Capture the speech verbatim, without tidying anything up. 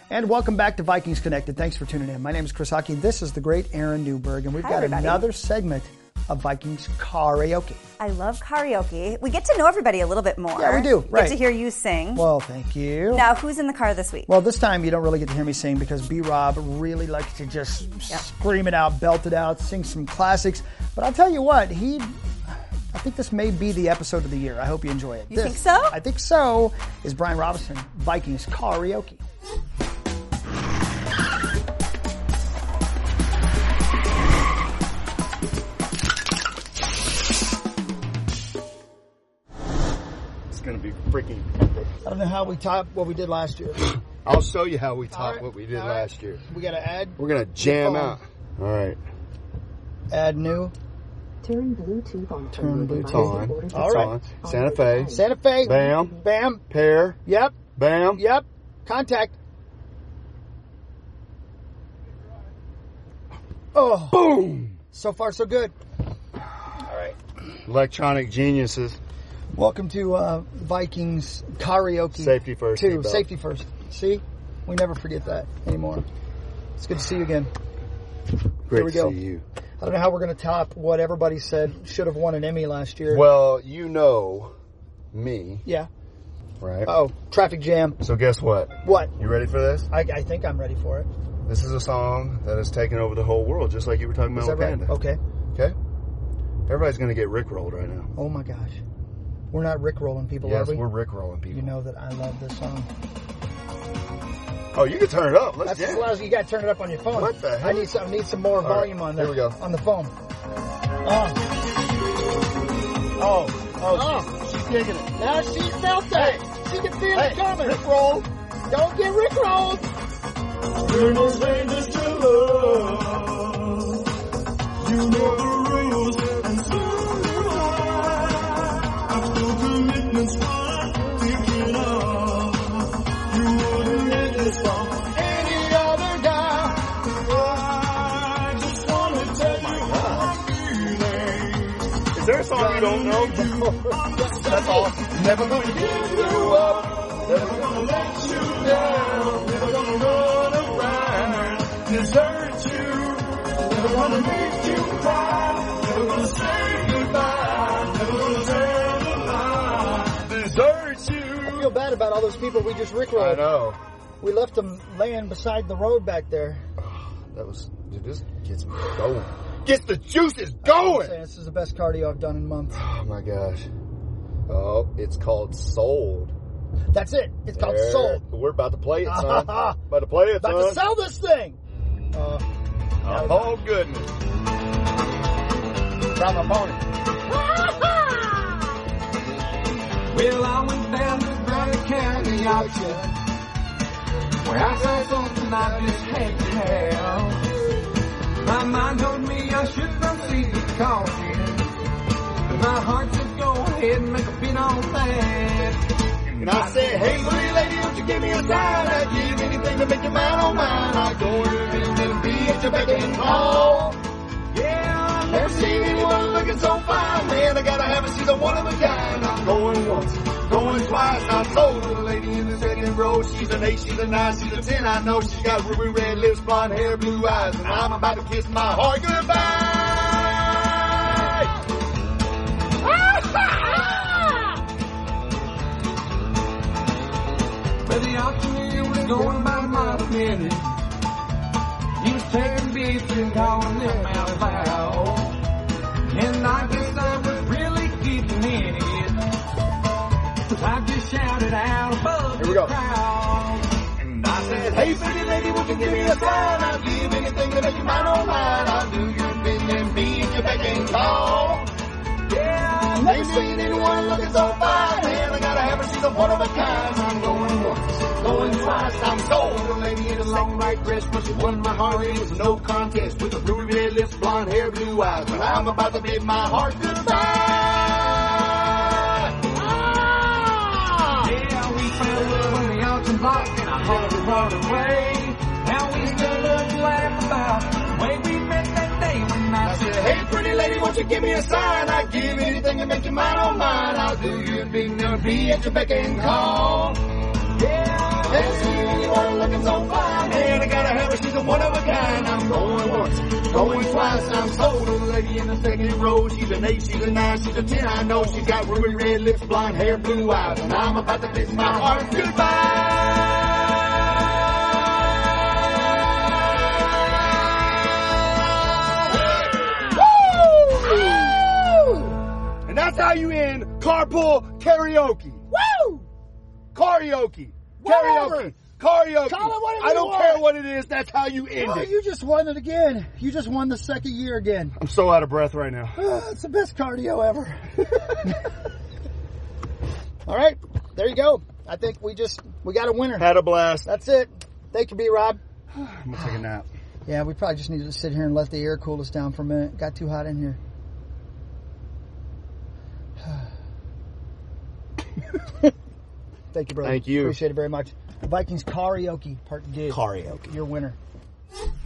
And welcome back to Vikings Connected. Thanks for tuning in. My name is Chris Hockey. This is the great Aaron Newberg, and we've Hi, got everybody. another segment of Vikings karaoke. I love karaoke. We get to know everybody a little bit more. Yeah, we do, We right. Get to hear you sing. Well, thank you. Now, who's in the car this week? Well, this time you don't really get to hear me sing because B-Rob really likes to just Yep. scream it out, belt it out, sing some classics. But I'll tell you what, he... I think this may be the episode of the year. I hope you enjoy it. You This, think so? I think so. Is Brian Robinson, Vikings karaoke. It's going to be freaking epic. I don't know how we top what we did last year. I'll show you how we All taught right, what we did all right. last year. We got to add, We're going to jam phone. out. All right. add new. Turn Bluetooth on. Turn Bluetooth It's on. on. It's All right. on. Santa Fe. Santa Fe. Bam. Bam. Pear. Yep. Bam. Yep. Contact. Oh. Boom. So far, so good. All right. Electronic geniuses. Welcome to uh, Vikings karaoke. Safety first. Two. seatbelt. Safety first. See? We never forget that anymore. It's good to see you again. Great Here we to go. see you. I don't know how we're going to top what everybody said should have won an Emmy last year. Well, you know me, Yeah. right? Oh, traffic jam. So guess what? What? You ready for this? I, I think I'm ready for it. This is a song that has taken over the whole world, just like you were talking Is about that with right? Panda. Okay. Okay? Everybody's going to get rickrolled right now. Oh my gosh. We're not rickrolling people, Yes, are we? we're rickrolling people. You know that I love this song. Oh, you can turn it up. Let's That's as jam. loud as you got to turn it up on your phone. What the I heck? need some, I need some more right, volume on that. here we go. On the phone. Oh. Oh, oh, Oh. she's, she's digging it. Now she felt that. She can feel Hey, it coming. rickroll. Don't get rickrolled. We're no strangers to love. You know the rules, and so do I. I've no commitments I'm thinking of. You wouldn't get this from any other guy. I just want to tell you how I'm feeling. Is there a song you don't know? That's all. Never gonna give you up. Never gonna let you down. Never gonna run around, desert you. Never gonna make you cry. Never gonna say goodbye. Never gonna turn the line, desert you. I feel bad about all those people we just I rickrolled. know. We left them laying beside the road back there. That was, dude, this gets me going. Gets the juices I'm going! saying this is the best cardio I've done in months. Oh my gosh. Oh, it's called Sold. That's it. It's called There. Sold. We're about to play it, son. About to play it, About son. to sell this thing. Uh, Oh, goodness. Drop my pony. Well, I went down to Granite County auction, where I saw something I just had to have. My mind told me I should proceed with caution, but my heart said go ahead and make a bid on that. And I said, hey, pretty lady, won't you give me a sign? I'd give anything to make your mind on mine. I'd go and be at your beck and call. Yeah, I Never seen anyone looking so fine, man. I gotta have a she's a one of a kind. I'm going once, going twice. I told the lady in the second row, she's an eight, she's a nine, she's a ten. I know she's got ruby red lips, blonde hair, blue eyes, and I'm about to kiss my heart goodbye. But the auctioneer was going by a mile a minute. He was taking bids and calling them out loud. And I guess I was really getting in it. 'Cause I just shouted out above Here we the go. crowd. And I said, Hey, pretty lady, won't you give me a sign? I'll give anything to make you mine on mine. I'll do your bidding and be at your beck and call. yeah, I Never seen anyone looking so fine, man. I gotta have her, she's a one of a kind. I'm going once, going twice. I'm sold. A lady in a long white dress, but she won my heart. It was no contest with the ruby red lips, blonde hair, blue eyes. But I'm about to bid my heart goodbye. Ah! Yeah, we found love on the auction block and I hauled the road away. Now we still look to laugh about the way we met that day when I I said, said, hey, pretty lady, won't you give me a sign? I'd give anything to make you mine on mine. I'll do your bidding and be at your beck and call. yeah, Never seen anyone looking so fine. a one of a kind. I'm going once, going twice. I'm sold to the lady in the second row. She's an eight, she's a nine, she's a ten. I know she's got ruby red lips, blonde hair, blue eyes, and I'm about to kiss my heart goodbye. And that's how you end carpool karaoke. Woo! Karaoke. Whatever. Karaoke. Karaoke. Call it whatever I you don't want. care what it is. That's how you end Oh, it. you just won it again. You just won the second year again. I'm so out of breath right now. Oh, it's the best cardio ever. All right, there you go. I think we just we got a winner. Had a blast. That's it. Thank you, B-Rob. I'm gonna take a nap. Yeah, we probably just needed to sit here and let the air cool us down for a minute. Got too hot in here. Thank you, brother. Thank you. Appreciate it very much. Vikings karaoke part two. Karaoke. Your winner.